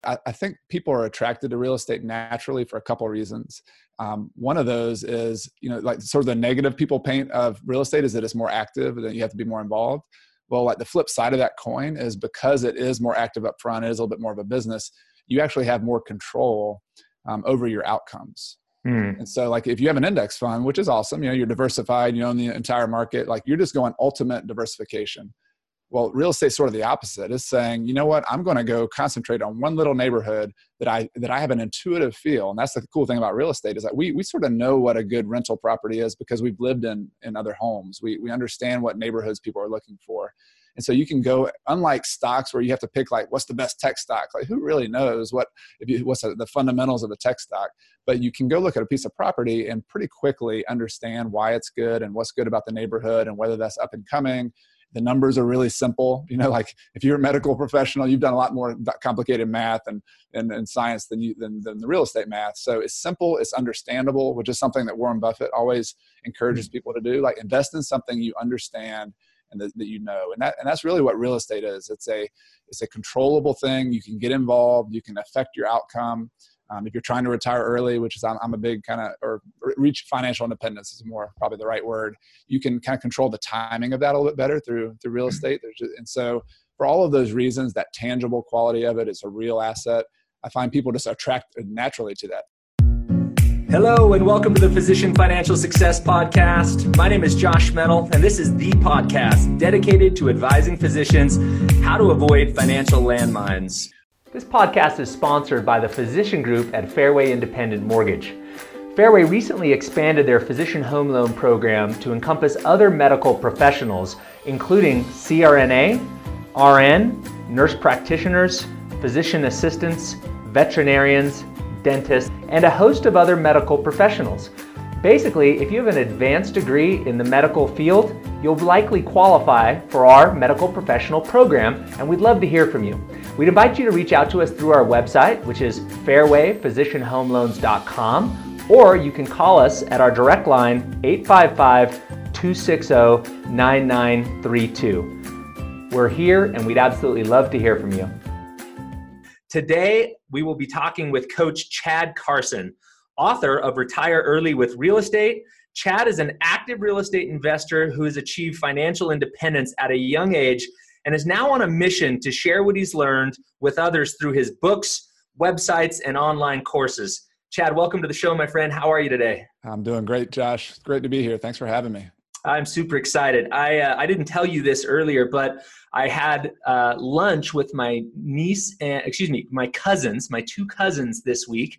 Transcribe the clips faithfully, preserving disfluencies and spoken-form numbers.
I, I think people are attracted to real estate naturally for a couple of reasons. Um, one of those is, you know, like sort of the negative people paint of real estate is that it's more active, that you have to be more involved. Well, like the flip side of that coin is because it is more active up front, it is a little bit more of a business, you actually have more control um, over your outcomes. Mm. And so like if you have an index fund, which is awesome, you know, you're diversified, you own the entire market, like you're just going ultimate diversification. Well, real estate sort of the opposite. It's saying, you know what, I'm going to go concentrate on one little neighborhood that I that I have an intuitive feel. And that's the cool thing about real estate is that we we sort of know what a good rental property is because we've lived in in other homes. We we understand what neighborhoods people are looking for. And so you can go, unlike stocks where you have to pick like, what's the best tech stock? Like who really knows what, if you, what's the fundamentals of a tech stock? But you can go look at a piece of property and pretty quickly understand why it's good and what's good about the neighborhood and whether that's up and coming. The numbers are really simple. You know, like if you're a medical professional, you've done a lot more complicated math and, and, and science than you than, than the real estate math. So it's simple, it's understandable, which is something that Warren Buffett always encourages people to do. Like invest in something you understand and that, that you know. And that and that's really what real estate is. It's a it's a controllable thing. You can get involved, you can affect your outcome. Um, if you're trying to retire early, which is I'm, I'm a big kind of, or reach financial independence is more probably the right word. You can kind of control the timing of that a little bit better through through real estate. There's just, and so for all of those reasons, that tangible quality of it is a real asset. I find people just attract naturally to that. Hello and welcome to the Physician Financial Success Podcast. My name is Josh Metal, and this is the podcast dedicated to advising physicians how to avoid financial landmines. This podcast is sponsored by the Physician Group at Fairway Independent Mortgage. Fairway recently expanded their physician home loan program to encompass other medical professionals, including C R N A, R N, nurse practitioners, physician assistants, veterinarians, dentists, and a host of other medical professionals. Basically, if you have an advanced degree in the medical field, you'll likely qualify for our medical professional program, and we'd love to hear from you. We'd invite you to reach out to us through our website, which is fairway physician home loans dot com, or you can call us at our direct line, eight five five, two six zero, nine nine three two. We're here, and we'd absolutely love to hear from you. Today, we will be talking with Coach Chad Carson, author of Retire Early with Real Estate. Chad is an active real estate investor who has achieved financial independence at a young age and is now on a mission to share what he's learned with others through his books, websites, and online courses. Chad, welcome to the show, my friend. How are you today? I'm doing great, Josh. It's great to be here. Thanks for having me. I'm super excited. I uh, I didn't tell you this earlier, but I had uh, lunch with my niece, and, excuse me, my cousins, my two cousins this week.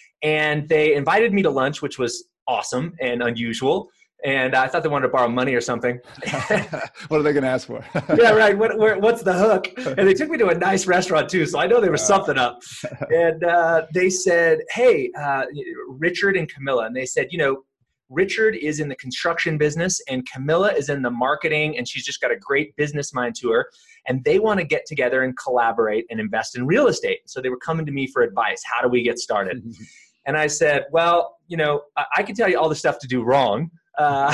And they invited me to lunch, which was awesome and unusual. And I thought they wanted to borrow money or something. What are they going to ask for? Yeah, right. What, where, what's the hook? And they took me to a nice restaurant too, so I know there was something up. And uh, they said, hey, uh, Richard and Camilla. And they said, you know, Richard is in the construction business and Camilla is in the marketing, and she's just got a great business mind to her. And they want to get together and collaborate and invest in real estate. So they were coming to me for advice. How do we get started? And I said, well, you know, I, I can tell you all the stuff to do wrong, uh,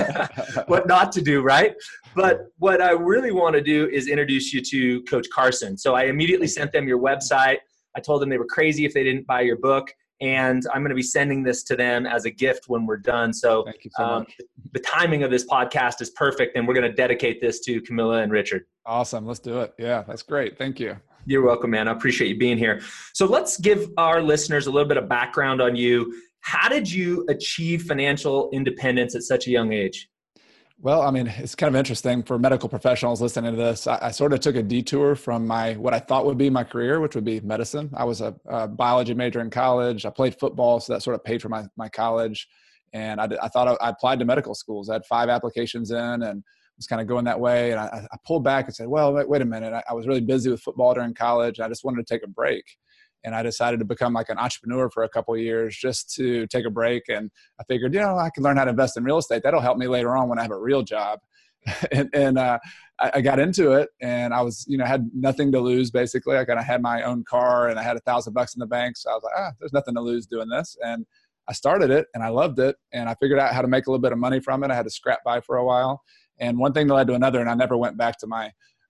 what not to do, right? But what I really want to do is introduce you to Coach Carson. So I immediately sent them your website. I told them they were crazy if they didn't buy your book. And I'm going to be sending this to them as a gift when we're done. So, Thank you so um, much. The timing of this podcast is perfect. And we're going to dedicate this to Camilla and Richard. Awesome. Let's do it. Yeah, that's great. Thank you. You're welcome, man. I appreciate you being here. So let's give our listeners a little bit of background on you. How did you achieve financial independence at such a young age? Well, I mean, it's kind of interesting for medical professionals listening to this. I, I sort of took a detour from my what I thought would be my career, which would be medicine. I was a, a biology major in college. I played football, so that sort of paid for my, my college. And I, I thought I, I applied to medical schools. I had five applications in and was kind of going that way. And I, I pulled back and said, well, wait, wait a minute. I, I was really busy with football during college. I just wanted to take a break. And I decided to become like an entrepreneur for a couple of years just to take a break. And I figured, you know, I can learn how to invest in real estate. That'll help me later on when I have a real job. and and uh, I, I got into it, and I was, you know, had nothing to lose basically. I kind of had my own car and I had a thousand bucks in the bank. So I was like, ah, there's nothing to lose doing this. And I started it and I loved it. And I figured out how to make a little bit of money from it. I had to scrap by for a while. And one thing led to another, and I never went back to my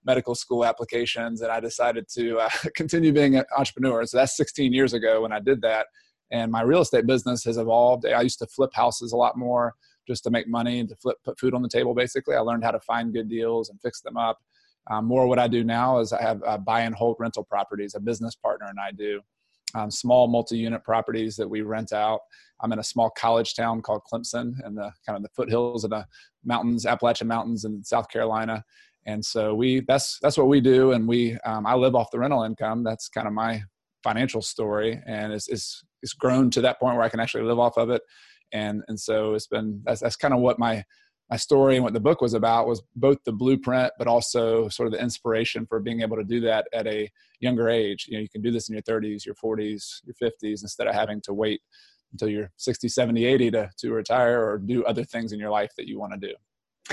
medical school applications, and I decided to uh, continue being an entrepreneur. So that's sixteen years ago when I did that. And my real estate business has evolved. I used to flip houses a lot more just to make money and to flip, put food on the table, basically. I learned how to find good deals and fix them up. Um, more what I do now is I have uh, buy and hold rental properties. A business partner and I do um, small multi-unit properties that we rent out. I'm in a small college town called Clemson in the kind of the foothills of the mountains, Appalachian Mountains in South Carolina. And so we that's that's what we do. And we um, I live off the rental income. That's kind of my financial story, and it's, it's it's grown to that point where I can actually live off of it. And and so it's been that's that's kind of what my my story and what the book was about, was both the blueprint, but also sort of the inspiration for being able to do that at a younger age. You know, you can do this in your thirties, your forties, your fifties, instead of having to wait until you're sixty, seventy, eighty to, to retire or do other things in your life that you want to do.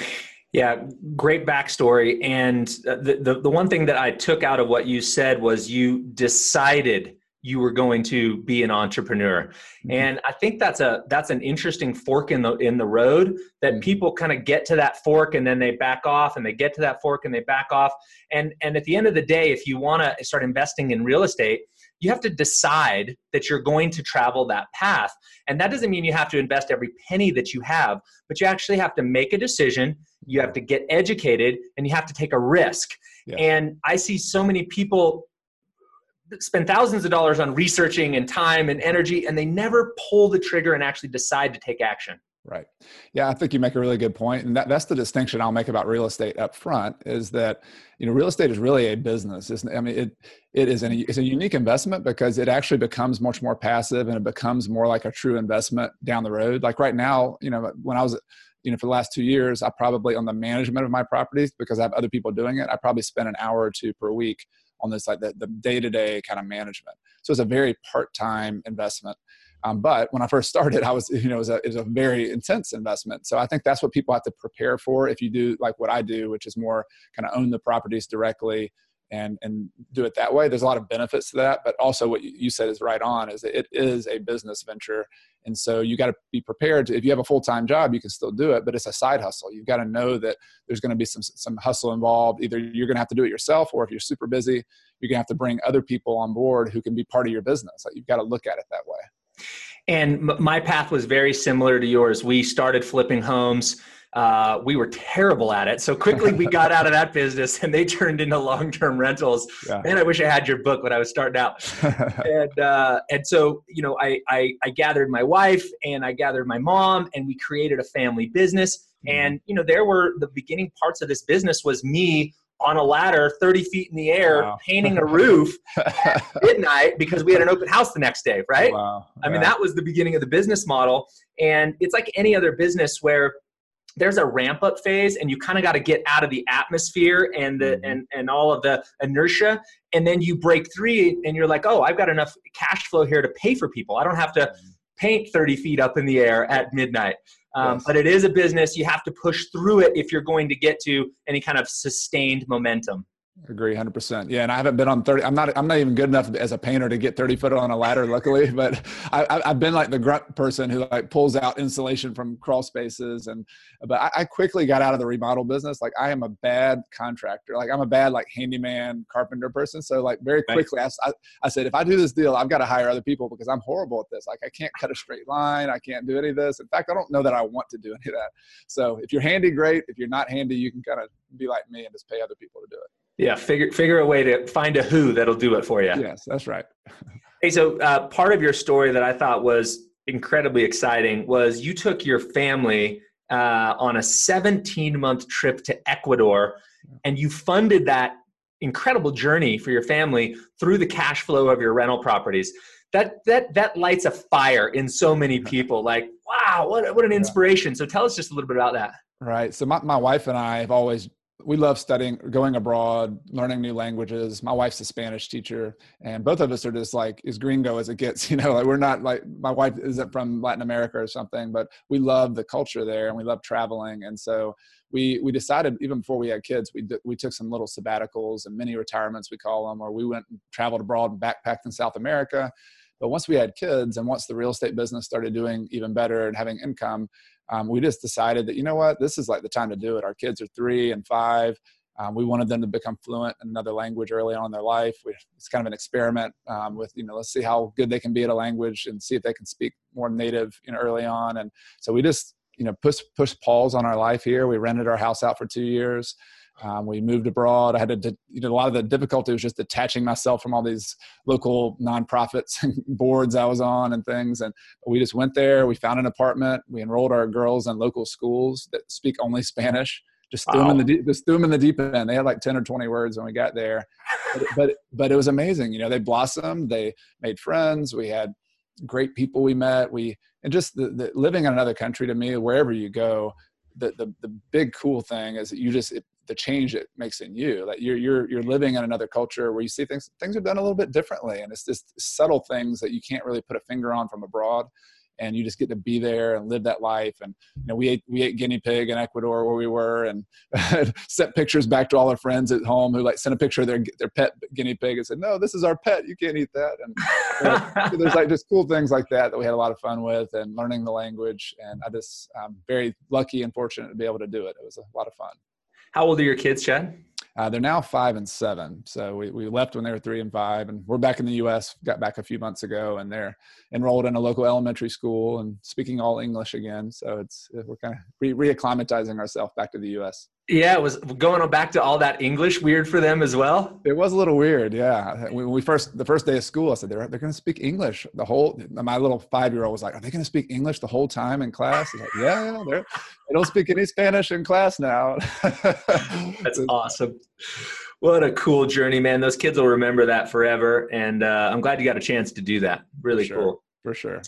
Yeah, great backstory. And the, the, the one thing that I took out of what you said was you decided you were going to be an entrepreneur. Mm-hmm. And I think that's a that's an interesting fork in the in the road that mm-hmm. people kind of get to that fork and then they back off, and they get to that fork and they back off. And and at the end of the day, if you want to start investing in real estate, you have to decide that you're going to travel that path. And that doesn't mean you have to invest every penny that you have, but you actually have to make a decision. You have to get educated, and you have to take a risk. Yeah. And I see so many people spend thousands of dollars on researching and time and energy, and they never pull the trigger and actually decide to take action. Right. Yeah, I think you make a really good point. And that, that's the distinction I'll make about real estate up front, is that, you know, real estate is really a business. It's, I mean, it it is an, it's a unique investment because it actually becomes much more passive, and it becomes more like a true investment down the road. Like right now, you know, when I was, you know, for the last two years, I probably, on the management of my properties, because I have other people doing it, I probably spend an hour or two per week on this, like the, the day-to-day kind of management. So it's a very part-time investment. Um, but when I first started, I was, you know, it was, a, it was a very intense investment. So I think that's what people have to prepare for if you do like what I do, which is more kind of own the properties directly and, and do it that way. There's a lot of benefits to that, but also what you said is right on, is that it is a business venture. And so you got to be prepared to, if you have a full-time job, you can still do it, but it's a side hustle. You've got to know that there's going to be some, some hustle involved. Either you're going to have to do it yourself, or if you're super busy, you're going to have to bring other people on board who can be part of your business. Like, you've got to look at it that way. And my path was very similar to yours. We started flipping homes. Uh, we were terrible at it. So quickly we got out of that business, and they turned into long-term rentals. Yeah. Man, I wish I had your book when I was starting out. and uh, and so, you know, I, I, I gathered my wife and I gathered my mom, and we created a family business. Mm-hmm. And, you know, there were the beginning parts of this business was me on a ladder thirty feet in the air, wow. painting a roof at midnight because we had an open house the next day, right? Wow. I mean, that was the beginning of the business model. And it's like any other business where there's a ramp up phase, and you kind of got to get out of the atmosphere and the mm-hmm. and and all of the inertia, and then you break through, and you're like, oh, I've got enough cash flow here to pay for people. I don't have to paint thirty feet up in the air at midnight. Um, yes. But it is a business. You have to push through it if you're going to get to any kind of sustained momentum. Agree one hundred percent. Yeah. And I haven't been on thirty. I'm not, I'm not even good enough as a painter to get thirty foot on a ladder, luckily, but I, I've been like the grunt person who like pulls out insulation from crawl spaces. And, but I, I quickly got out of the remodel business. Like, I am a bad contractor. Like, I'm a bad, like, handyman carpenter person. So like very quickly, I, I, I said, if I do this deal, I've got to hire other people because I'm horrible at this. Like, I can't cut a straight line. I can't do any of this. In fact, I don't know that I want to do any of that. So if you're handy, great. If you're not handy, you can kind of be like me and just pay other people to do it. Yeah, figure figure a way to find a who that'll do it for you. Yes, that's right. Hey, so uh, part of your story that I thought was incredibly exciting was you took your family uh, on a seventeen-month trip to Ecuador, and you funded that incredible journey for your family through the cash flow of your rental properties. That that that lights a fire in so many people. Like, wow, what what an inspiration! So tell us just a little bit about that. Right. So my my wife and I have always. We love studying, going abroad, learning new languages. My wife's a Spanish teacher, and both of us are just like as gringo as it gets. You know, like we're not like, my wife isn't from Latin America or something, but we love the culture there and we love traveling. And so we we decided even before we had kids, we we took some little sabbaticals and mini retirements, we call them, where we went and traveled abroad and backpacked in South America. But once we had kids and once the real estate business started doing even better and having income, Um, we just decided that, you know what, this is like the time to do it. Our kids are three and five. Um, we wanted them to become fluent in another language early on in their life. We, it's kind of an experiment um, with, you know, let's see how good they can be at a language and see if they can speak more native, you know, early on. And so we just, you know, push, push pause on our life here. We rented our house out for two years. Um, we moved abroad. I had to, you know, a lot of the difficulty was just detaching myself from all these local nonprofits and boards I was on and things. And we just went there. We found an apartment. We enrolled our girls in local schools that speak only Spanish. Just threw, wow. them in the deep, just threw them in the deep end. They had like ten or twenty words when we got there, but, but, but it was amazing. You know, they blossomed, they made friends. We had great people we met. We, and just the, the living in another country, to me, wherever you go, the, the, the big cool thing is that you just, it, the change it makes in you, that you're, you're, you're living in another culture where you see things, things are done a little bit differently. And it's just subtle things that you can't really put a finger on from abroad. And you just get to be there and live that life. And, you know, we ate, we ate guinea pig in Ecuador where we were, and sent pictures back to all our friends at home who like sent a picture of their, their pet guinea pig and said, no, this is our pet. You can't eat that. And uh, there's like just cool things like that, that we had a lot of fun with, and learning the language. And I just, I'm very lucky and fortunate to be able to do it. It was a lot of fun. How old are your kids, Chad? Uh, they're now five and seven. So we, we left when they were three and five, and we're back in the U S, got back a few months ago, and they're enrolled in a local elementary school and speaking all English again. So it's, we're kind of re- reacclimatizing ourselves back to the U S. Yeah, it was going on back to all that English weird for them as well. It was a little weird. Yeah. When we first, the first day of school, I said, they're, they're going to speak English the whole, my little five-year-old was like, are they going to speak English the whole time in class? I was like, yeah, yeah, they're, they don't speak any Spanish in class now. That's awesome. What a cool journey, man. Those kids will remember that forever. And uh, I'm glad you got a chance to do that. Really For sure. cool. For sure.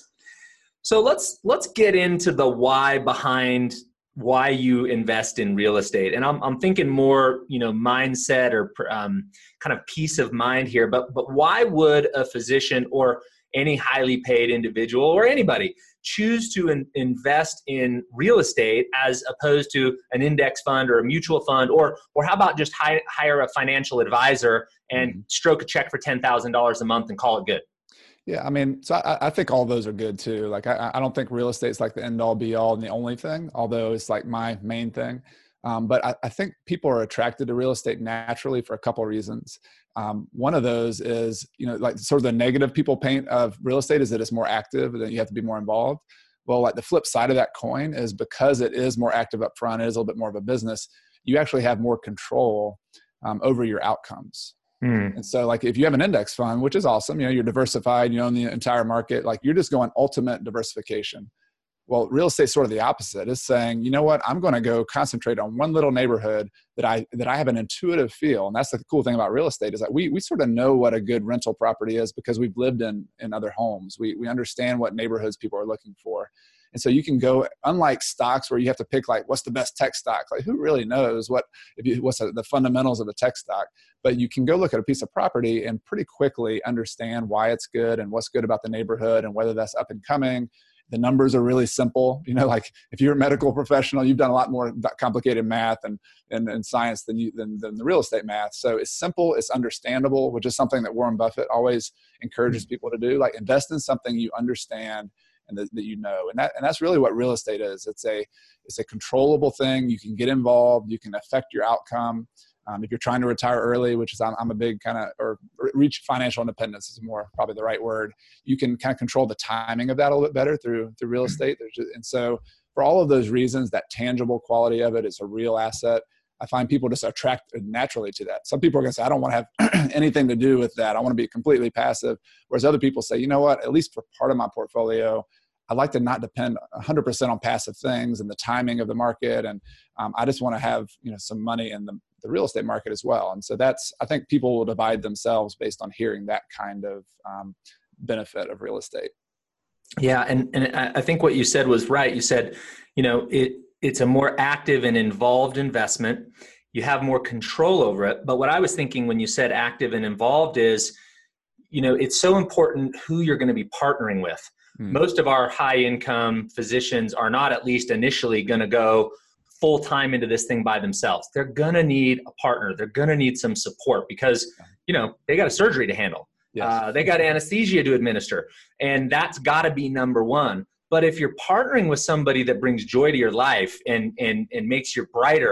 So let's, let's get into the why behind why you invest in real estate. And I'm, I'm thinking more, you know, mindset or um, kind of peace of mind here, but, but why would a physician or any highly paid individual or anybody choose to in, invest in real estate as opposed to an index fund or a mutual fund, or, or how about just hi, hire a financial advisor and mm-hmm. stroke a check for ten thousand dollars a month and call it good? Yeah, I mean, so I, I think all those are good too. Like, I, I don't think real estate is like the end all be all and the only thing, although it's like my main thing. Um, but I, I think people are attracted to real estate naturally for a couple of reasons. Um, one of those is, you know, like sort of the negative people paint of real estate is that it's more active and that you have to be more involved. Well, like the flip side of that coin is because it is more active up front, it is a little bit more of a business, you actually have more control um, over your outcomes. Mm. And so like if you have an index fund, which is awesome, you know, you're diversified, you own the entire market, like you're just going ultimate diversification. Well, real estate is sort of the opposite. It's saying, you know what, I'm going to go concentrate on one little neighborhood that I that I have an intuitive feel. And that's the cool thing about real estate is that we we sort of know what a good rental property is because we've lived in in other homes. We we understand what neighborhoods people are looking for. And so you can go, unlike stocks where you have to pick like, what's the best tech stock? Like who really knows what, if you, what's the fundamentals of a tech stock? But you can go look at a piece of property and pretty quickly understand why it's good and what's good about the neighborhood and whether that's up and coming. The numbers are really simple. You know, like if you're a medical professional, you've done a lot more complicated math and, and, and science than, you, than, than the real estate math. So it's simple, it's understandable, which is something that Warren Buffett always encourages people to do. Like invest in something you understand and that, that you know. And that and that's really what real estate is. It's a it's a controllable thing. You can get involved. You can affect your outcome. Um, if you're trying to retire early, which is I'm, I'm a big kind of, or reach financial independence is more probably the right word. You can kind of control the timing of that a little bit better through through real estate. There's just, and so for all of those reasons, that tangible quality of it is a real asset. I find people just attracted naturally to that. Some people are going to say, I don't want to have anything to do with that. I want to be completely passive. Whereas other people say, you know what, at least for part of my portfolio, I like to not depend one hundred percent on passive things and the timing of the market. And um, I just want to have, you know, some money in the, the real estate market as well. And so that's, I think people will divide themselves based on hearing that kind of um, benefit of real estate. Yeah. And, and I think what you said was right. You said, you know, it, it's a more active and involved investment. You have more control over it. But what I was thinking when you said active and involved is, you know, it's so important who you're going to be partnering with. Hmm. Most of our high income physicians are not, at least initially, going to go full time into this thing by themselves. They're going to need a partner. They're going to need some support because, you know, they got a surgery to handle. Yes. Uh, they got anesthesia to administer. And that's got to be number one. But if you're partnering with somebody that brings joy to your life and and and makes you brighter,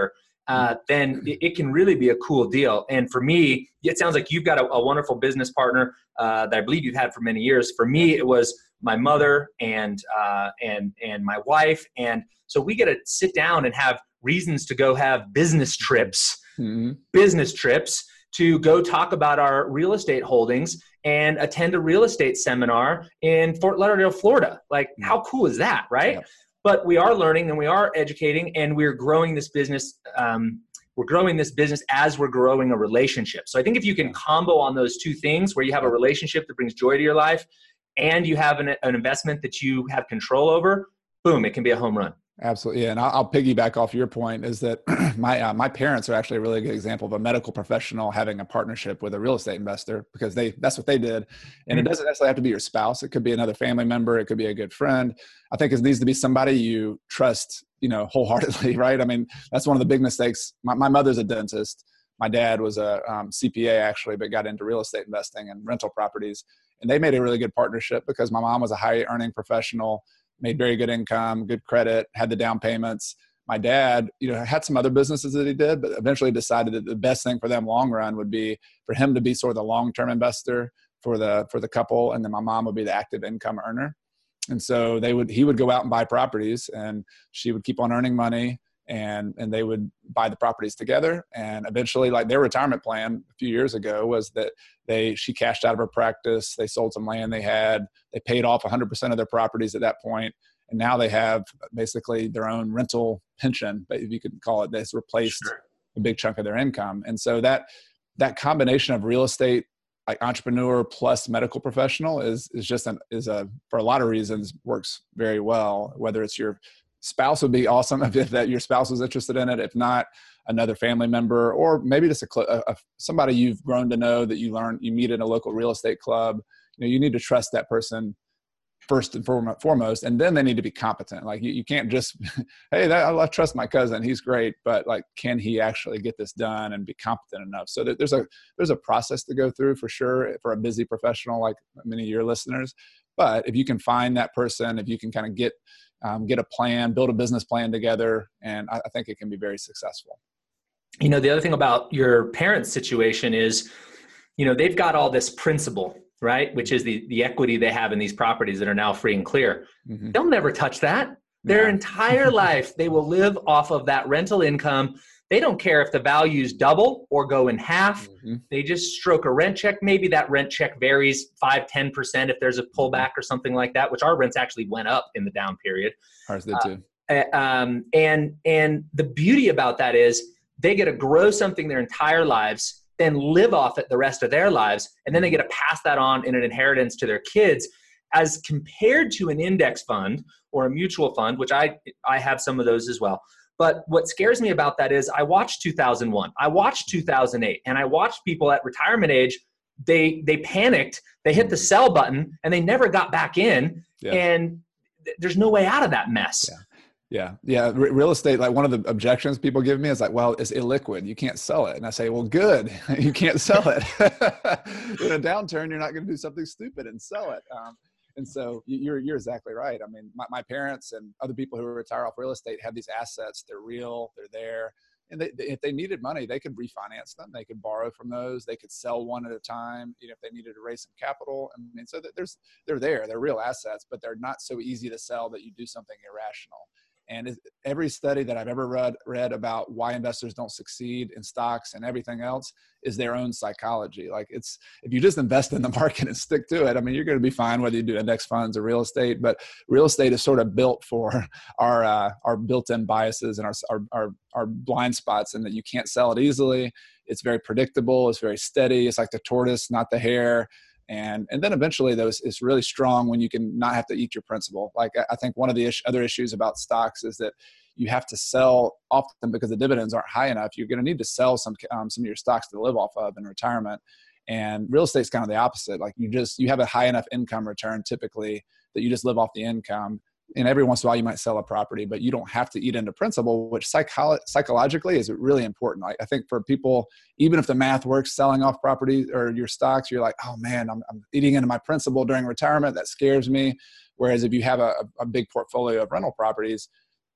uh, then it, it can really be a cool deal. And for me, it sounds like you've got a, a wonderful business partner uh, that I believe you've had for many years. For me, it was my mother and uh, and and my wife, and so we get to sit down and have reasons to go have business trips, mm-hmm. business trips to go talk about our real estate holdings and attend a real estate seminar in Fort Lauderdale, Florida. Like, how cool is that, right? Yep. But we are learning and we are educating, and we're growing this business. Um, we're growing this business as we're growing a relationship. So I think if you can combo on those two things, where you have a relationship that brings joy to your life and you have an, an investment that you have control over, boom, it can be a home run. Absolutely. Yeah. And I'll, I'll piggyback off your point is that my, uh, my parents are actually a really good example of a medical professional having a partnership with a real estate investor, because they, that's what they did. And it doesn't necessarily have to be your spouse. It could be another family member. It could be a good friend. I think it needs to be somebody you trust, you know, wholeheartedly, right? I mean, that's one of the big mistakes. My, my mother's a dentist. My dad was a um, C P A actually, but got into real estate investing and rental properties. And they made a really good partnership because my mom was a high earning professional, made very good income, good credit, had the down payments. My dad, you know, had some other businesses that he did, but eventually decided that the best thing for them long run would be for him to be sort of the long-term investor for the, for the couple. And then my mom would be the active income earner. And so they would, he would go out and buy properties, and she would keep on earning money, and, and they would buy the properties together. And eventually, like, their retirement plan a few years ago was that they, she cashed out of her practice. They sold some land they had. They paid off one hundred percent of their properties at that point. And now they have basically their own rental pension, but if you could call it, that's replaced sure. a big chunk of their income. And so that, that combination of real estate, like entrepreneur plus medical professional is, is just an, is a, for a lot of reasons, works very well. Whether it's your spouse, would be awesome if that your spouse was interested in it. If not, another family member, or maybe just a, a somebody you've grown to know that you learn, you meet in a local real estate club. You know, you need to trust that person first and foremost, and then they need to be competent. Like, you, you can't just, hey, that, I trust my cousin, he's great, but like, can he actually get this done and be competent enough? So that there's a there's a process to go through for sure for a busy professional like many of your listeners. But if you can find that person, if you can kind of get Um, get a plan, build a business plan together, and I, I think it can be very successful. You know, the other thing about your parents' situation is, you know, they've got all this principal, right? Which is the, the equity they have in these properties that are now free and clear. Mm-hmm. They'll never touch that. Their yeah. entire life, they will live off of that rental income. They don't care if the values double or go in half. Mm-hmm. They just stroke a rent check. Maybe that rent check varies five, ten percent if there's a pullback or something like that, which our rents actually went up in the down period. Ours did too. Uh, um, and, and the beauty about that is they get to grow something their entire lives, then live off it the rest of their lives. And then they get to pass that on in an inheritance to their kids, as compared to an index fund or a mutual fund, which I, I have some of those as well. But what scares me about that is I watched two thousand one, I watched two thousand eight, and I watched people at retirement age, they they panicked, they hit the sell button, and they never got back in. Yeah. And th- there's no way out of that mess. Yeah. Yeah. Yeah. R- real estate, like, one of the objections people give me is like, well, it's illiquid. You can't sell it. And I say, well, good. You can't sell it. In a downturn, you're not going to do something stupid and sell it. Um, And so you're you're exactly right. I mean, my, my parents and other people who retire off real estate have these assets. They're real. They're there. And they, they, if they needed money, they could refinance them. They could borrow from those. They could sell one at a time, you know, if they needed to raise some capital. I mean, so that there's they're there. They're real assets, but they're not so easy to sell that you do something irrational. And every study that I've ever read, read about why investors don't succeed in stocks and everything else is their own psychology. Like, it's, if you just invest in the market and stick to it, I mean, you're going to be fine whether you do index funds or real estate, but real estate is sort of built for our, uh, our built-in biases and our, our, our, our blind spots, and that you can't sell it easily. It's very predictable. It's very steady. It's like the tortoise, not the hare. And and then eventually, those it's really strong when you can not have to eat your principal. Like, I think one of the ish, other issues about stocks is that you have to sell often because the dividends aren't high enough. You're going to need to sell some um, some of your stocks to live off of in retirement. And real estate's kind of the opposite. Like, you just you have a high enough income return typically that you just live off the income. And every once in a while you might sell a property, but you don't have to eat into principal, which psycholo- psychologically is really important. Like, I think for people, even if the math works, selling off property or your stocks, you're like, oh man, I'm, I'm eating into my principal during retirement. That scares me. Whereas if you have a, a big portfolio of rental properties,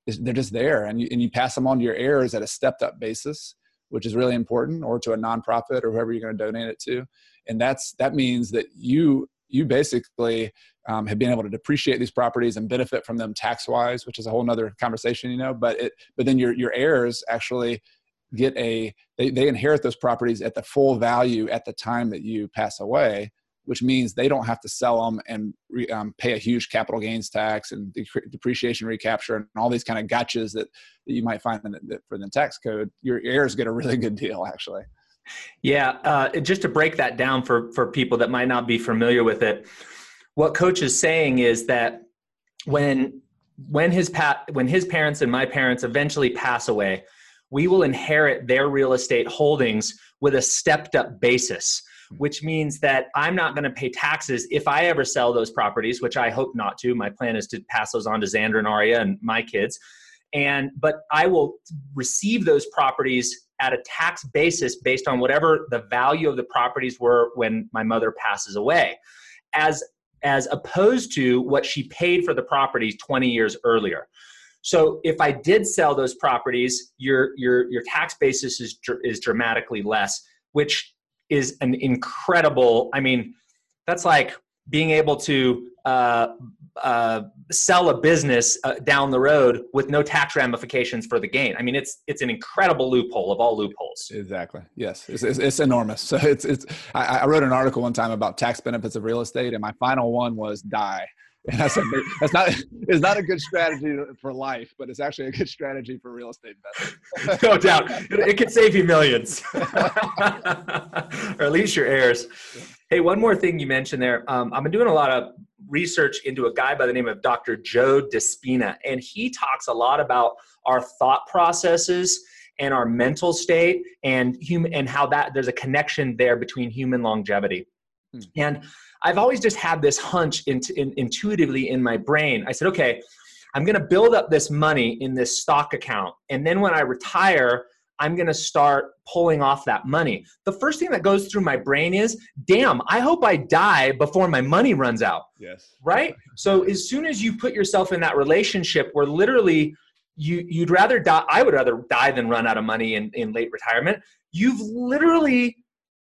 they're just there, and you, and you pass them on to your heirs at a stepped up basis, which is really important, or to a nonprofit or whoever you're going to donate it to. And that's, that means that you, you basically um, have been able to depreciate these properties and benefit from them tax wise, which is a whole nother conversation, you know, but it, but then your, your heirs actually get a, they, they inherit those properties at the full value at the time that you pass away, which means they don't have to sell them and re, um, pay a huge capital gains tax and de- depreciation recapture and all these kind of gotchas that, that you might find in the, for the tax code. Your heirs get a really good deal, actually. Yeah. Uh, just to break that down for, for people that might not be familiar with it, what Coach is saying is that when, when his pa- when his parents and my parents eventually pass away, we will inherit their real estate holdings with a stepped up basis, which means that I'm not going to pay taxes if I ever sell those properties, which I hope not to. My plan is to pass those on to Xander and Aria and my kids. And, but I will receive those properties at a tax basis based on whatever the value of the properties were when my mother passes away, as, as opposed to what she paid for the properties twenty years earlier. So if I did sell those properties, your, your, your tax basis is, is dramatically less, which is an incredible, I mean, that's like being able to uh, uh, sell a business uh, down the road with no tax ramifications for the gain. I mean, it's it's an incredible loophole of all loopholes. Exactly. Yes, it's, it's, it's enormous. So it's it's. I, I wrote an article one time about tax benefits of real estate, and my final one was die. And I said, that's not, it's not a good strategy for life, but it's actually a good strategy for real estate investment. No doubt. It, it could save you millions, or at least your heirs. Hey, one more thing you mentioned there. Um, I've been doing a lot of research into a guy by the name of Doctor Joe Despina, and he talks a lot about our thought processes and our mental state and human, and how that there's a connection there between human longevity. Hmm. And I've always just had this hunch int- in, intuitively in my brain. I said, okay, I'm going to build up this money in this stock account. And then when I retire, I'm going to start pulling off that money. The first thing that goes through my brain is, damn, I hope I die before my money runs out. Yes. Right? So as soon as you put yourself in that relationship where literally you, you'd rather die, I would rather die than run out of money in, in late retirement. You've literally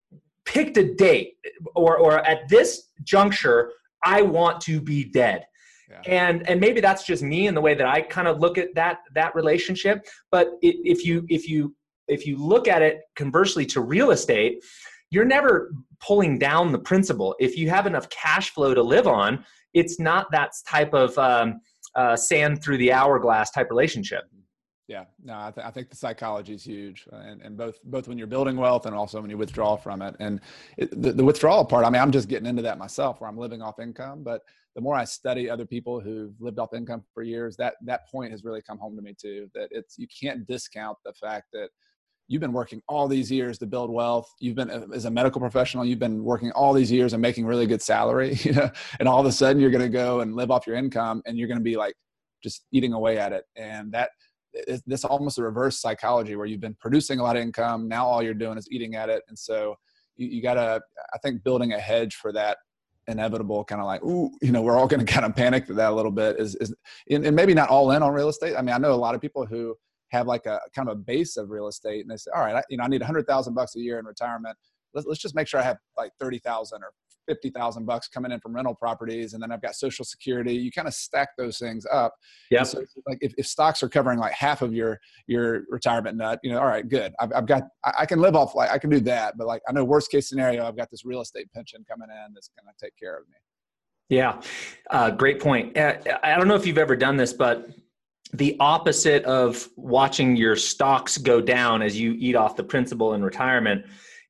picked a date, or or at this juncture, I want to be dead. Yeah. And and maybe that's just me and the way that I kind of look at that that relationship. But it, if you if you if you look at it conversely to real estate, you're never pulling down the principal. If you have enough cash flow to live on, it's not that type of um, uh, sand through the hourglass type relationship. Yeah, no, I, th- I think the psychology is huge, uh, and, and both both when you're building wealth and also when you withdraw from it. And it, the, the withdrawal part, I mean, I'm just getting into that myself, where I'm living off income. But the more I study other people who've lived off income for years, that that point has really come home to me too. That it's you can't discount the fact that you've been working all these years to build wealth. You've been, as a medical professional, you've been working all these years and making really good salary, you know, and all of a sudden you're going to go and live off your income, and you're going to be like just eating away at it, and that. It's this almost a reverse psychology where you've been producing a lot of income. Now all you're doing is eating at it. And so you, you gotta, I think building a hedge for that inevitable kind of like, ooh, you know, we're all going to kind of panic at that a little bit is, is and, and maybe not all in on real estate. I mean, I know a lot of people who have like a kind of a base of real estate, and they say, all right, I, you know, I need a hundred thousand bucks a year in retirement. Let's, let's just make sure I have like thirty thousand or fifty thousand bucks coming in from rental properties. And then I've got Social Security. You kind of stack those things up. Yeah. So like if, if stocks are covering like half of your, your retirement nut, you know, all right, good. I've, I've got, I, I can live off, like I can do that. But like, I know worst case scenario, I've got this real estate pension coming in that's going to take care of me. Yeah. Uh, great point. Uh, I don't know if you've ever done this, but the opposite of watching your stocks go down as you eat off the principal in retirement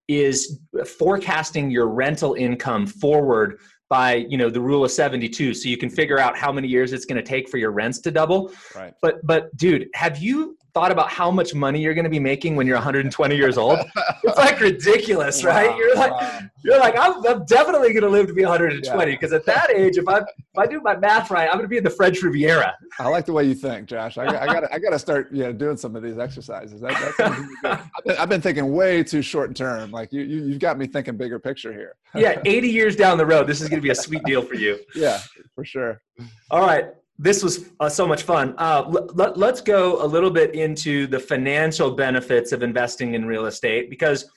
is forecasting your rental income forward by, you know, the rule of seventy-two. So you can figure out how many years it's going to take for your rents to double. Right. But, but dude, have you thought about how much money you're going to be making when you're one hundred twenty years old? It's like ridiculous, right? Wow, you're like, wow. you're like, I'm, I'm definitely going to live to be one hundred twenty because yeah. at that age, if I if I do my math right, I'm going to be in the French Riviera. I like the way you think, Josh. I, I got I got to start, you know, doing some of these exercises. That, that's really good. I've, been, I've been thinking way too short term. Like you, you you've got me thinking bigger picture here. Yeah, eighty years down the road, this is going to be a sweet deal for you. Yeah, for sure. All right. This was uh, so much fun. Uh, l- l- let's go a little bit into the financial benefits of investing in real estate, because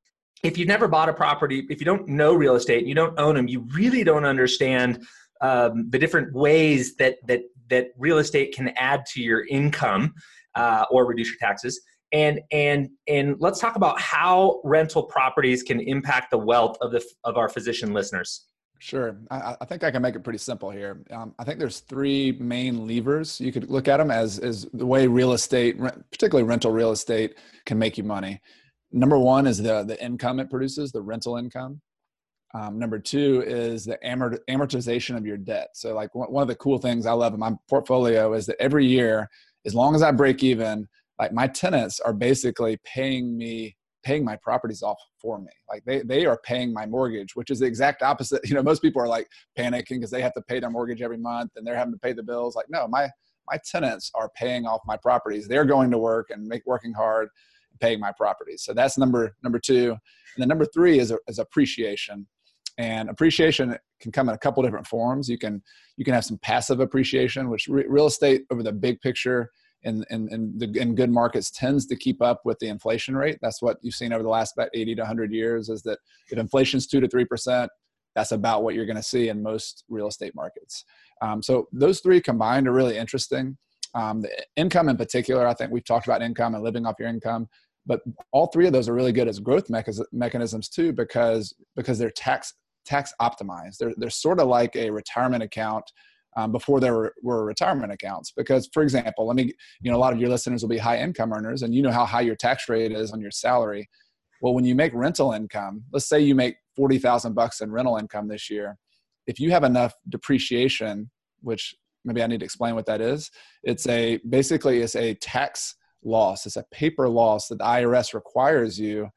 if you've never bought a property, if you don't know real estate, you don't own them, you really don't understand um, the different ways that that that real estate can add to your income uh, or reduce your taxes. And and and let's talk about how rental properties can impact the wealth of the of our physician listeners. Sure. I, I think I can make it pretty simple here. Um, I think there's three main levers. You could look at them as, as the way real estate, particularly rental real estate, can make you money. Number one is the, the income it produces, the rental income. Um, number two is the amort- amortization of your debt. So like one, one of the cool things I love in my portfolio is that every year, as long as I break even, like my tenants are basically paying me paying my properties off for me. Like they, they are paying my mortgage, which is the exact opposite. You know, most people are like panicking because they have to pay their mortgage every month and they're having to pay the bills. Like, no, my, my tenants are paying off my properties. They're going to work and make working hard and paying my properties. So that's number, number two. And then number three is, is appreciation. And appreciation can come in a couple different forms. You can, you can have some passive appreciation, which re- real estate over the big picture in, in, in, the, in good markets tends to keep up with the inflation rate. That's what you've seen over the last about eighty to one hundred years, is that if inflation's two to three percent, that's about what you're going to see in most real estate markets. Um, so those three combined are really interesting. Um, the income in particular, I think we've talked about income and living off your income, but all three of those are really good as growth mecha- mechanisms too, because, because they're tax, tax optimized. They're, they're sort of like a retirement account Um, before there were, were retirement accounts. Because, for example, let me, you know, a lot of your listeners will be high income earners, and you know how high your tax rate is on your salary. Well, when you make rental income, let's say you make forty thousand bucks in rental income this year. If you have enough depreciation, which maybe I need to explain what that is, it's a, basically it's a tax loss. It's a paper loss that the I R S requires you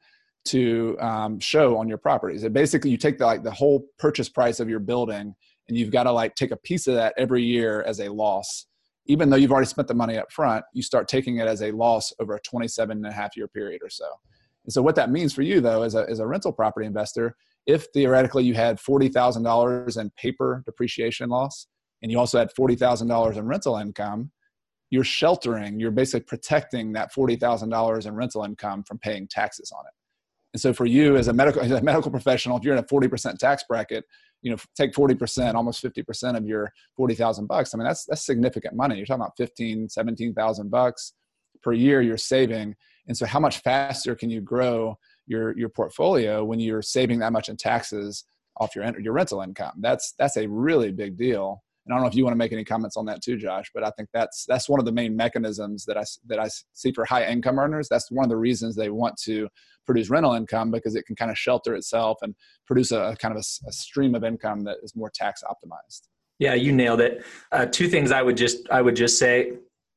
to um, show on your properties. It basically, you take the, like the whole purchase price of your building, and you've got to like take a piece of that every year as a loss. Even though you've already spent the money up front, you start taking it as a loss over a twenty-seven and a half year period or so. And so what that means for you though, as a, as a rental property investor, if theoretically you had forty thousand dollars in paper depreciation loss, and you also had forty thousand dollars in rental income, you're sheltering, you're basically protecting that forty thousand dollars in rental income from paying taxes on it. And so for you as a medical, as a medical professional, if you're in a forty percent tax bracket, you know, take forty percent, almost fifty percent of your forty thousand bucks. I mean, that's, that's significant money. You're talking about fifteen, seventeen thousand bucks per year you're saving. And so how much faster can you grow your, your portfolio when you're saving that much in taxes off your, your rental income? That's, that's a really big deal. And I don't know if you want to make any comments on that too, Josh, but I think that's, that's one of the main mechanisms that I, that I see for high income earners. That's one of the reasons they want to produce rental income, because it can kind of shelter itself and produce a, a kind of a, a stream of income that is more tax optimized. Yeah, you nailed it. Uh, two things I would just, I would just say,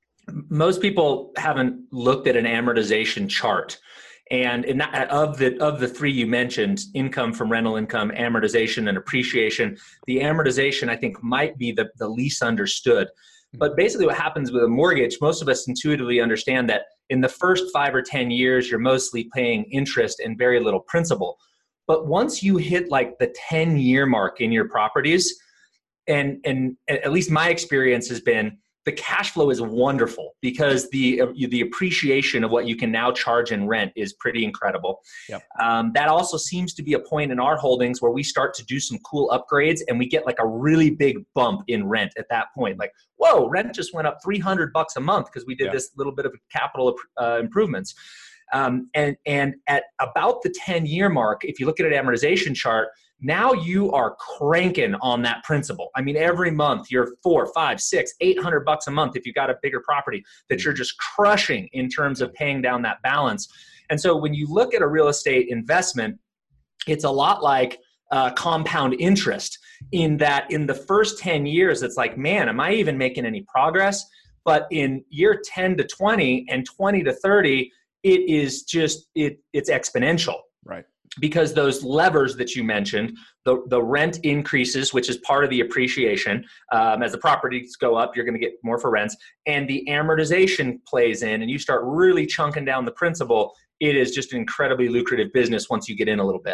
most people haven't looked at an amortization chart. And in that, of the of the three you mentioned, income from rental income, amortization, and appreciation, the amortization I think might be the, the least understood. But basically what happens with a mortgage, most of us intuitively understand that in the first five or ten years, you're mostly paying interest and very little principal. But once you hit like the ten year mark in your properties, and, and at least my experience has been, the cash flow is wonderful, because the the appreciation of what you can now charge in rent is pretty incredible. Yep. Um, that also seems to be a point in our holdings where we start to do some cool upgrades, and we get like a really big bump in rent at that point. Like, whoa, rent just went up three hundred bucks a month because we did Yep. this little bit of capital uh, improvements. Um, and and at about the ten year mark, if you look at an amortization chart, now you are cranking on that principal. I mean, every month you're four, five, six, eight hundred bucks a month if you've got a bigger property that you're just crushing in terms of paying down that balance. And so when you look at a real estate investment, it's a lot like uh, compound interest, in that in the first ten years, it's like, man, am I even making any progress? But in year ten to twenty and twenty to thirty, it is just, it it's exponential. Right. Because those levers that you mentioned, the, the rent increases, which is part of the appreciation. Um, as the properties go up, you're going to get more for rents. And the amortization plays in, and you start really chunking down the principal. It is just an incredibly lucrative business once you get in a little bit.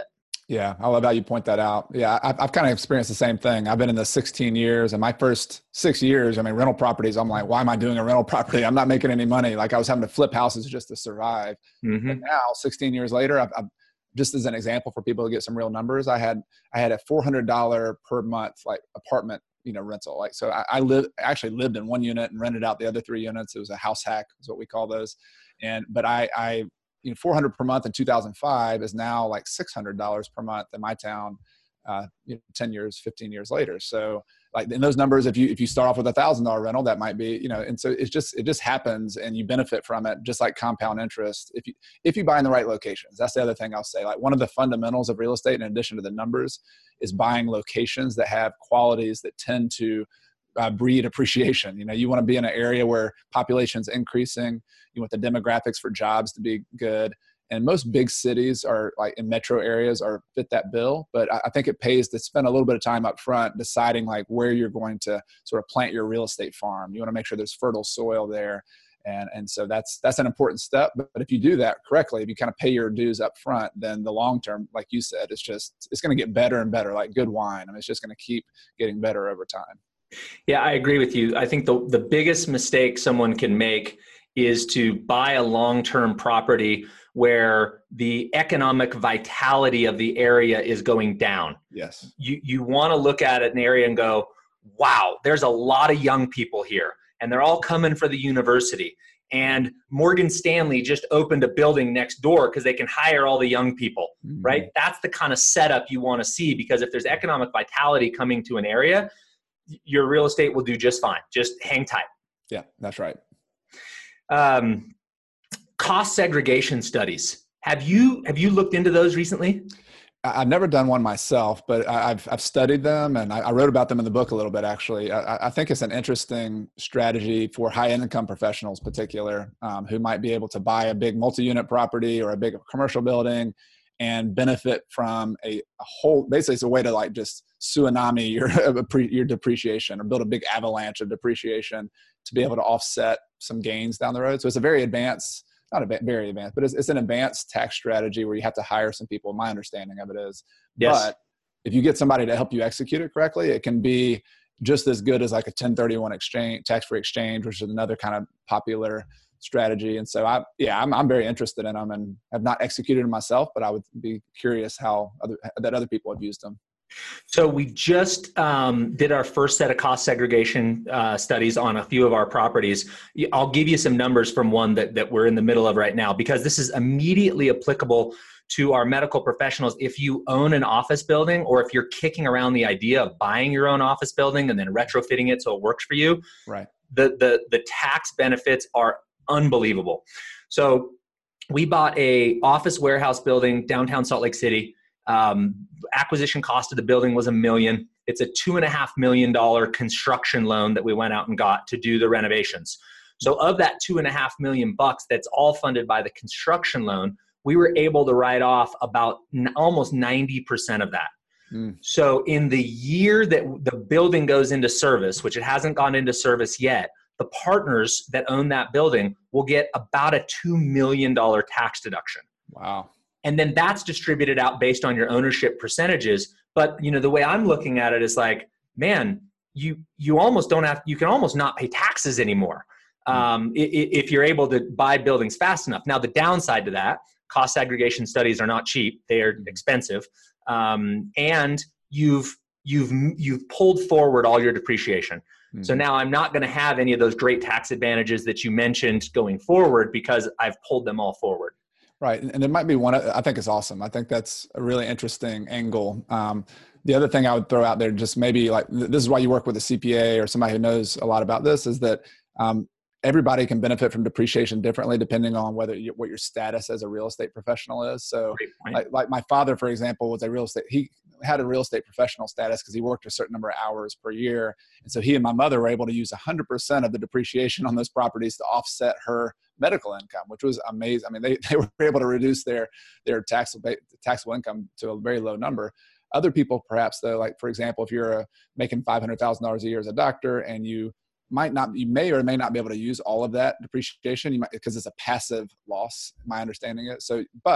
Yeah, I love how you point that out. Yeah, I've, I've kind of experienced the same thing. I've been in the sixteen years, and my first six years, I mean, rental properties, I'm like, why am I doing a rental property? I'm not making any money. Like I was having to flip houses just to survive. But Mm-hmm. now, sixteen years later, I've, I've just as an example for people to get some real numbers, I had I had a four hundred dollars per month like apartment, you know, rental. Like so, I, I lived actually lived in one unit and rented out the other three units. It was a house hack, is what we call those. And but I I you know, four hundred per month in two thousand five is now like six hundred dollars per month in my town, uh, you know, ten years, fifteen years later. So like in those numbers, if you, if you start off with a thousand dollar rental, that might be, you know, and so it's just, it just happens and you benefit from it, just like compound interest. If you, if you buy in the right locations, that's the other thing I'll say. Like one of the fundamentals of real estate, in addition to the numbers, is buying locations that have qualities that tend to Uh, breed appreciation. You know, you want to be in an area where population's increasing. You want the demographics for jobs to be good. And most big cities are like in metro areas are fit that bill. But I, I think it pays to spend a little bit of time up front deciding like where you're going to sort of plant your real estate farm. You want to make sure there's fertile soil there. And, and so that's, that's an important step. But, but if you do that correctly, if you kind of pay your dues up front, then the long term, like you said, it's just, it's going to get better and better, like good wine. I mean, it's just going to keep getting better over time. Yeah, I agree with you. I think the, the biggest mistake someone can make is to buy a long-term property where the economic vitality of the area is going down. Yes. You, you want to look at an area and go, wow, there's a lot of young people here and they're all coming for the university. And Morgan Stanley just opened a building next door because they can hire all the young people, mm-hmm. right? That's the kind of setup you want to see, because if there's economic vitality coming to an area, your real estate will do just fine. Just hang tight. Yeah, that's right. Um, cost segregation studies. Have you have you looked into those recently? I've never done one myself, but I've I've studied them, and I wrote about them in the book a little bit. Actually, I, I think it's an interesting strategy for high income professionals, particular, um, who might be able to buy a big multi-unit property or a big commercial building and benefit from a, a whole. Basically, it's a way to like just tsunami your your depreciation, or build a big avalanche of depreciation to be able to offset some gains down the road. So it's a very advanced, not a very advanced, but it's, it's an advanced tax strategy where you have to hire some people. My understanding of it is, yes. But if you get somebody to help you execute it correctly, it can be just as good as like a ten thirty-one exchange, tax-free exchange, which is another kind of popular strategy. And so I, yeah, I'm, I'm very interested in them and have not executed them myself, but I would be curious how other, that other people have used them. So we just um, did our first set of cost segregation uh, studies on a few of our properties. I'll give you some numbers from one that, that we're in the middle of right now, because this is immediately applicable to our medical professionals. If you own an office building, or if you're kicking around the idea of buying your own office building and then retrofitting it so it works for you, right? The, the, the tax benefits are unbelievable. So we bought a office warehouse building downtown Salt Lake City. Um, acquisition cost of the building was a million. It's a two and a half million dollar construction loan that we went out and got to do the renovations. So of that two and a half million bucks, that's all funded by the construction loan, we were able to write off about n- almost ninety percent of that. Mm. So in the year that the building goes into service, which it hasn't gone into service yet, the partners that own that building will get about a two million dollars tax deduction. Wow. And then that's distributed out based on your ownership percentages. But, you know, the way I'm looking at it is like, man, you you almost don't have, you can almost not pay taxes anymore um, if you're able to buy buildings fast enough. Now, the downside to that, cost segregation studies are not cheap. They are expensive. Um, and you've, you've, you've pulled forward all your depreciation. Mm-hmm. So now I'm not going to have any of those great tax advantages that you mentioned going forward, because I've pulled them all forward. Right. And there might be one, I think it's awesome. I think that's a really interesting angle. Um, the other thing I would throw out there, just maybe like, this is why you work with a C P A or somebody who knows a lot about this, is that um, everybody can benefit from depreciation differently depending on whether you, what your status as a real estate professional is. So like, like my father, for example, was a real estate, he had a real estate professional status because he worked a certain number of hours per year. And so he and my mother were able to use one hundred percent of the depreciation on those properties to offset her medical income, which was amazing. I mean, they, they were able to reduce their, their taxable, taxable income to a very low number. Other people, perhaps though, like for example, if you're uh, making five hundred thousand dollars a year as a doctor, and you might not, you may or may not be able to use all of that depreciation, you might, because it's a passive loss, my understanding is. So, but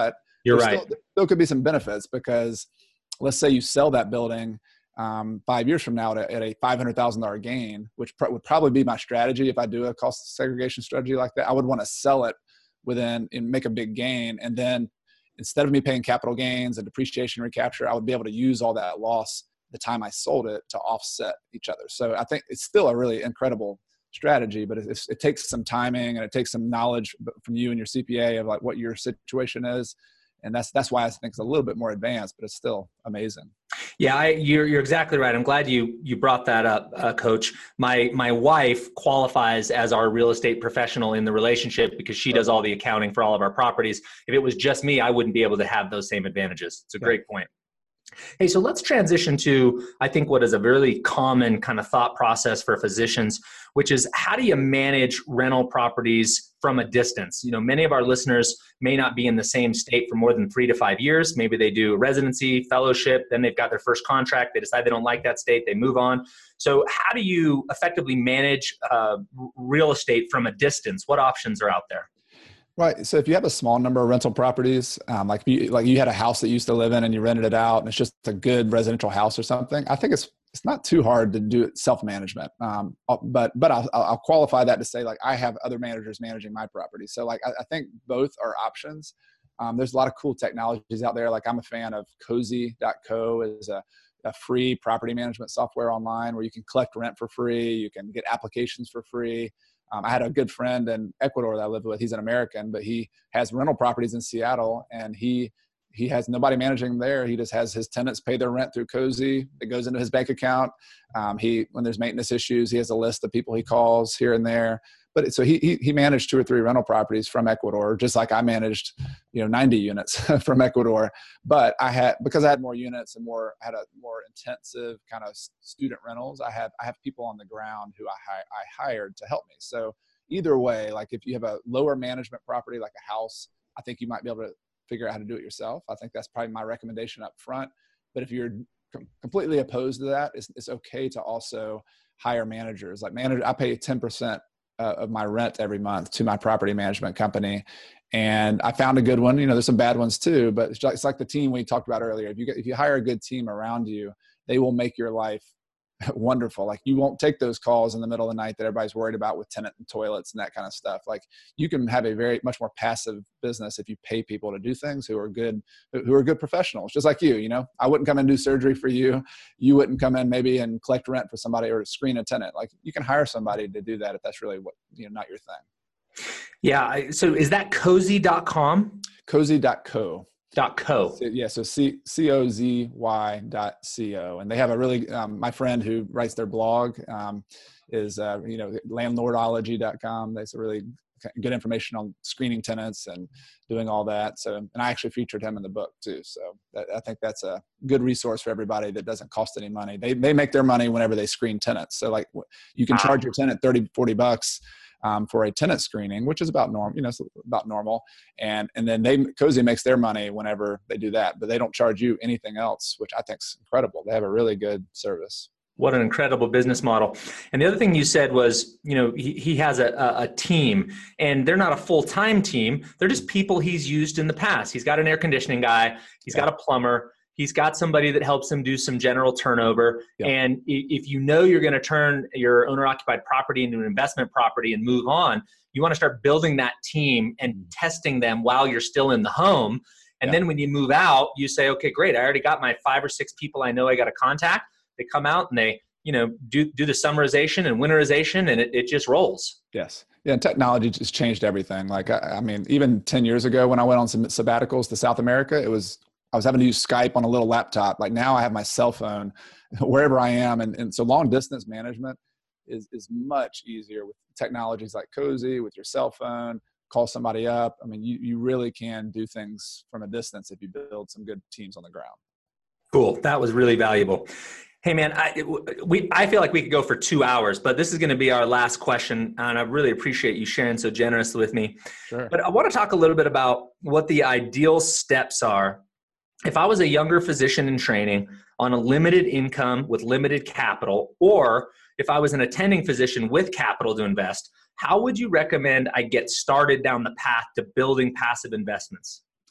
You're there right. Still, there still could be some benefits because let's say you sell that building um, five years from now at a, at a five hundred thousand dollars gain, which pr- would probably be my strategy. If I do a cost segregation strategy like that, I would want to sell it within and make a big gain. And then instead of me paying capital gains and depreciation recapture, I would be able to use all that loss the time I sold it to offset each other. So I think it's still a really incredible strategy, but it, it takes some timing and it takes some knowledge from you and your C P A of like what your situation is. And that's that's why I think it's a little bit more advanced, but it's still amazing. Yeah, I, you're you're exactly right. I'm glad you you brought that up, uh, Coach. My my wife qualifies as our real estate professional in the relationship because she does all the accounting for all of our properties. If it was just me, I wouldn't be able to have those same advantages. It's a Yeah. great point. Hey, so let's transition to, I think, what is a really common kind of thought process for physicians, which is how do you manage rental properties from a distance? You know, many of our listeners may not be in the same state for more than three to five years. Maybe they do residency, fellowship, then they've got their first contract. They decide they don't like that state, they move on. So how do you effectively manage uh, real estate from a distance? What options are out there? Right. So if you have a small number of rental properties, um, like you, like you had a house that you used to live in and you rented it out and it's just a good residential house or something, I think it's it's not too hard to do it self-management. Um, but but I'll, I'll qualify that to say like I have other managers managing my property. So like I, I think both are options. Um, there's a lot of cool technologies out there. Like I'm a fan of cozy dot co is a, a free property management software online where you can collect rent for free. You can get applications for free. Um, I had a good friend in Ecuador that I lived with. He's an American, but he has rental properties in Seattle, and he he has nobody managing them there. He just has his tenants pay their rent through Cozy. It goes into his bank account. Um, he when there's maintenance issues, he has a list of people he calls here and there. But so he he, he managed two or three rental properties from Ecuador, just like I managed, you know, ninety units from Ecuador. But I had because I had more units and more had a more intensive kind of student rentals. I have I have people on the ground who I I hired to help me. So either way, like if you have a lower management property like a house, I think you might be able to figure out how to do it yourself. I think that's probably my recommendation up front. But if you're com- completely opposed to that, it's, it's okay to also hire managers. Like manager, I pay ten percent uh, of my rent every month to my property management company. And I found a good one. You know, there's some bad ones too, but it's, like, it's like the team we talked about earlier. If you get, if you hire a good team around you, they will make your life wonderful. Like you won't take those calls in the middle of the night that everybody's worried about with tenant and toilets and that kind of stuff. Like you can have a very much more passive business if you pay people to do things who are good, who are good professionals, just like you. You know, I wouldn't come and do surgery for you. You wouldn't come in maybe and collect rent for somebody or screen a tenant. Like you can hire somebody to do that if that's really what, you know, not your thing. Yeah. So is that cozy dot com? cozy dot co. Dot co. So, yeah, so C C O Z Y dot C O, and they have a really um, my friend who writes their blog um, is uh, you know landlordology dot com. There's a really good information on screening tenants and doing all that. So, and I actually featured him in the book too. So that, I think that's a good resource for everybody that doesn't cost any money. They they make their money whenever they screen tenants. So like you can charge your tenant thirty, forty bucks. Um, for a tenant screening, which is about normal, you know, it's about normal. And, and then they, Cozy makes their money whenever they do that, but they don't charge you anything else, which I think is incredible. They have a really good service. What an incredible business model. And the other thing you said was, you know, he, he has a, a, a team, and they're not a full-time team. They're just people he's used in the past. He's got an air conditioning guy. He's yeah. got a plumber. He's got somebody that helps him do some general turnover. Yep. And if you know you're going to turn your owner-occupied property into an investment property and move on, you want to start building that team and testing them while you're still in the home. And yep. then when you move out, you say, okay, great. I already got my five or six people I know I got to contact. They come out and they, you know, do, do the summarization and winterization, and it, it just rolls. Yes. Yeah, and technology just changed everything. Like, I, I mean, even ten years ago when I went on some sabbaticals to South America, it was I was having to use Skype on a little laptop. Like now I have my cell phone wherever I am. And, and so long distance management is, is much easier with technologies like Cozy, with your cell phone, call somebody up. I mean, you, you really can do things from a distance if you build some good teams on the ground. Cool. That was really valuable. Hey man, I, we, I feel like we could go for two hours, but this is going to be our last question. And I really appreciate you sharing so generously with me. Sure. But I want to talk a little bit about what the ideal steps are. If I was a younger physician in training on a limited income with limited capital, or if I was an attending physician with capital to invest, how would you recommend I get started down the path to building passive investments?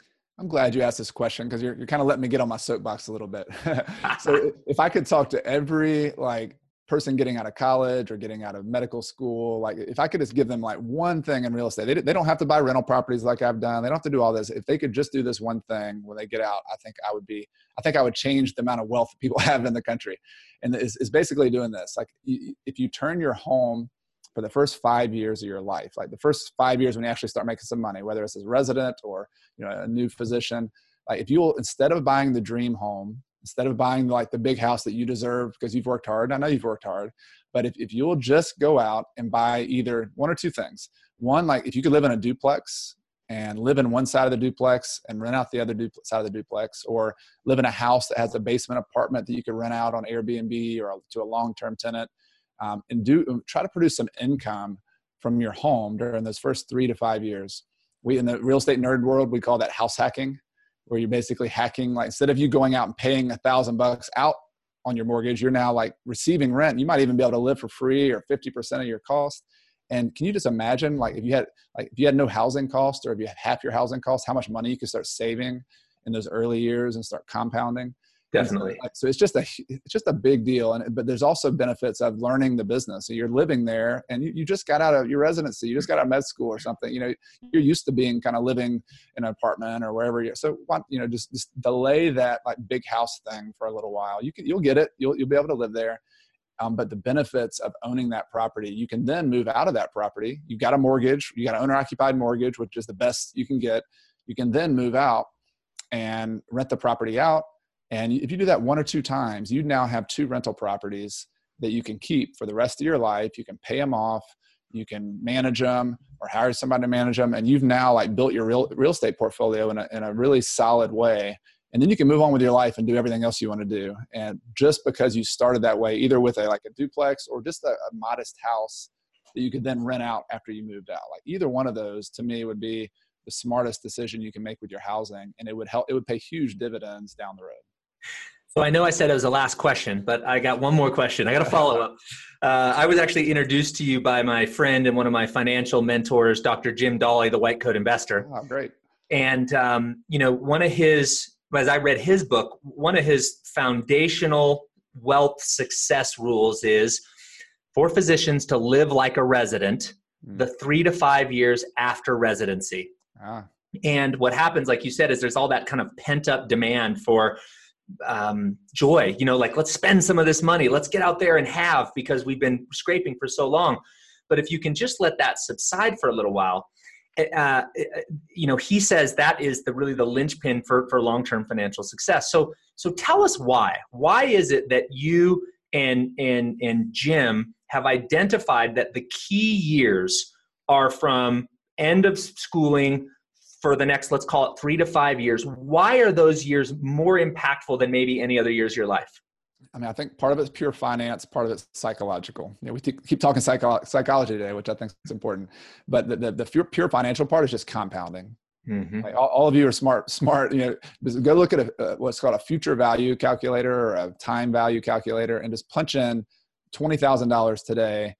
I'm glad you asked this question because you're, you're kind of letting me get on my soapbox a little bit. So if I could talk to every like person getting out of college or getting out of medical school, like if I could just give them like one thing in real estate, they, they don't have to buy rental properties like I've done. They don't have to do all this. If they could just do this one thing when they get out, I think I would be, I think I would change the amount of wealth that people have in the country. And it's, it's basically doing this. Like if you turn your home for the first five years of your life, like the first five years when you actually start making some money, whether it's as a resident or, you know, a new physician, like if you'll, instead of buying the dream home, instead of buying like the big house that you deserve because you've worked hard, I know you've worked hard, but if, if you'll just go out and buy either one or two things. One, like if you could live in a duplex and live in one side of the duplex and rent out the other du- side of the duplex, or live in a house that has a basement apartment that you could rent out on Airbnb or to a long-term tenant, um, and do try to produce some income from your home during those first three to five years. We, in the real estate nerd world, we call that house hacking, where you're basically hacking, like instead of you going out and paying a thousand bucks out on your mortgage, you're now like receiving rent. You might even be able to live for free or fifty percent of your cost. And can you just imagine, like if you had, like if you had no housing cost, or if you had half your housing cost, how much money you could start saving in those early years and start compounding? Definitely. So, so it's just a, it's just a big deal. And, but there's also benefits of learning the business. So you're living there and you, you just got out of your residency, you just got out of med school or something, you know, you're used to being kind of living in an apartment or wherever you're, so you know, just, just delay that like big house thing for a little while. You can, you'll get it. You'll, you'll be able to live there. Um, but the benefits of owning that property, you can then move out of that property. You got a mortgage, you got an owner occupied mortgage, which is the best you can get. You can then move out and rent the property out. And if you do that one or two times, you now have two rental properties that you can keep for the rest of your life. You can pay them off, you can manage them or hire somebody to manage them. And you've now like built your real, real estate portfolio in a, in a really solid way. And then you can move on with your life and do everything else you want to do. And just because you started that way, either with a, like a duplex or just a, a modest house that you could then rent out after you moved out, like either one of those to me would be the smartest decision you can make with your housing. And it would help, it would pay huge dividends down the road. So I know I said it was the last question, but I got one more question. I got to follow up. Uh, I was actually introduced to you by my friend and one of my financial mentors, Doctor Jim Dolly, the White Coat Investor. Oh, great. And, um, you know, one of his, as I read his book, one of his foundational wealth success rules is for physicians to live like a resident mm. the three to five years after residency. Ah. And what happens, like you said, is there's all that kind of pent up demand for um, joy, you know, like let's spend some of this money, let's get out there and have, because we've been scraping for so long. But if you can just let that subside for a little while, uh, you know, he says that is the really the linchpin for, for long-term financial success. So, so tell us why, why is it that you and, and, and Jim have identified that the key years are from end of schooling for the next, let's call it three to five years? Why are those years more impactful than maybe any other years of your life? I mean, I think part of it's pure finance, part of it's psychological. You know, we keep talking psycho- psychology today, which I think is important. But the, the, the pure, pure financial part is just compounding. Mm-hmm. Like all, all of you are smart, smart, you know, just go look at a, uh, what's called a future value calculator or a time value calculator and just punch in twenty thousand dollars today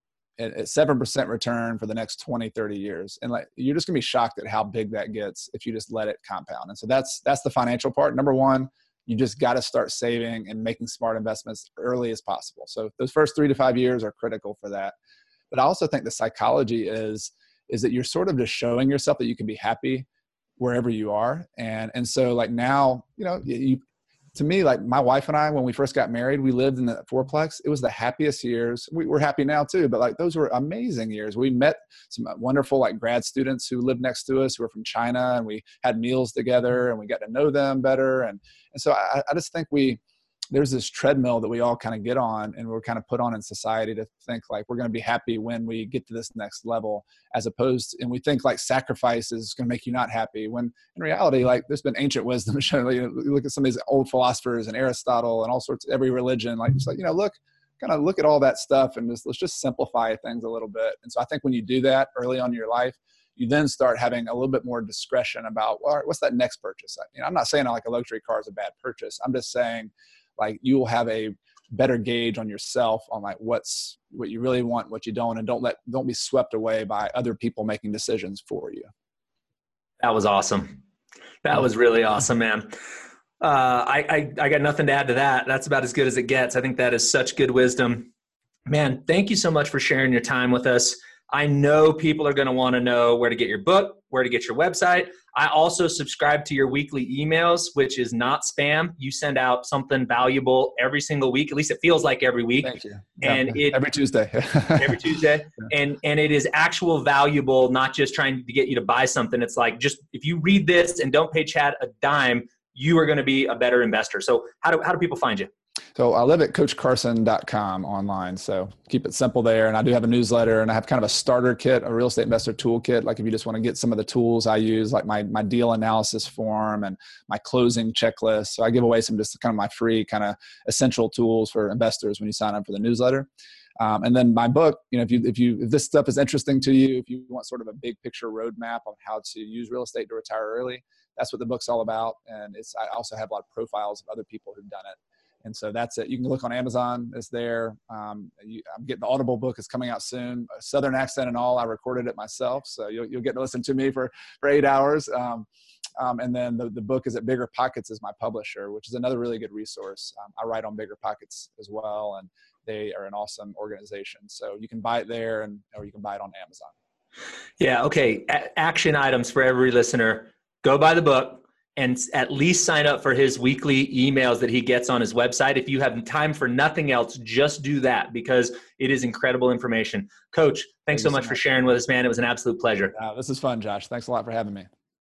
at seven percent return for the next twenty, thirty years. And like, you're just gonna be shocked at how big that gets if you just let it compound. And so that's, that's the financial part. Number one, you just got to start saving and making smart investments early as possible. So those first three to five years are critical for that. But I also think the psychology is, is that you're sort of just showing yourself that you can be happy wherever you are. And, and so like now, you know, you, to me, like my wife and I, when we first got married, we lived in the fourplex. It was the happiest years. We, we're happy now too, but like those were amazing years. We met some wonderful like grad students who lived next to us who were from China, and we had meals together and we got to know them better. And, and so I, I just think we, there's this treadmill that we all kind of get on and we're kind of put on in society to think like we're going to be happy when we get to this next level, as opposed to, and we think like sacrifice is going to make you not happy, when in reality, like there's been ancient wisdom showing, you know, you look at some of these old philosophers and Aristotle and all sorts of every religion, like just like, you know, look, kind of look at all that stuff and just, let's just simplify things a little bit. And so I think when you do that early on in your life, you then start having a little bit more discretion about, well, what's that next purchase? You know, I'm not saying like a luxury car is a bad purchase. I'm just saying, like you will have a better gauge on yourself on like what's what you really want, what you don't, and don't let don't be swept away by other people making decisions for you. That was awesome. That was really awesome, man. Uh, I, I, I got nothing to add to that. That's about as good as it gets. I think that is such good wisdom. Man, thank you so much for sharing your time with us. I know people are going to want to know where to get your book, where to get your website. I also subscribe to your weekly emails, which is not spam. You send out something valuable every single week. At least it feels like every week. Thank you. And yeah, it, every Tuesday. every Tuesday. Yeah. And, and it is actual valuable, not just trying to get you to buy something. It's like, just if you read this and don't pay Chad a dime, you are going to be a better investor. So how do, how do people find you? So I live at coach carson dot com online. So keep it simple there. And I do have a newsletter, and I have kind of a starter kit, a real estate investor toolkit. Like if you just want to get some of the tools I use, like my, my deal analysis form and my closing checklist. So I give away some just kind of my free kind of essential tools for investors when you sign up for the newsletter. Um, and then my book, you know, if you, if you, if this stuff is interesting to you, if you want sort of a big picture roadmap on how to use real estate to retire early, that's what the book's all about. And it's, I also have a lot of profiles of other people who've done it. And so that's it. You can look on Amazon. It's there. Um, you, I'm getting the Audible book is coming out soon. A Southern accent and all. I recorded it myself, so you'll you'll get to listen to me for for eight hours. Um, um, and then the the book is at Bigger Pockets is my publisher, which is another really good resource. Um, I write on Bigger Pockets as well, and they are an awesome organization. So you can buy it there, and or you can buy it on Amazon. Yeah. Okay. A- action items for every listener: go buy the book, and at least sign up for his weekly emails that he gets on his website. If you have time for nothing else, just do that, because it is incredible information. Coach, thanks Thank so much, much for sharing with us, man. It was an absolute pleasure. Uh, this is fun, Josh. Thanks a lot for having me.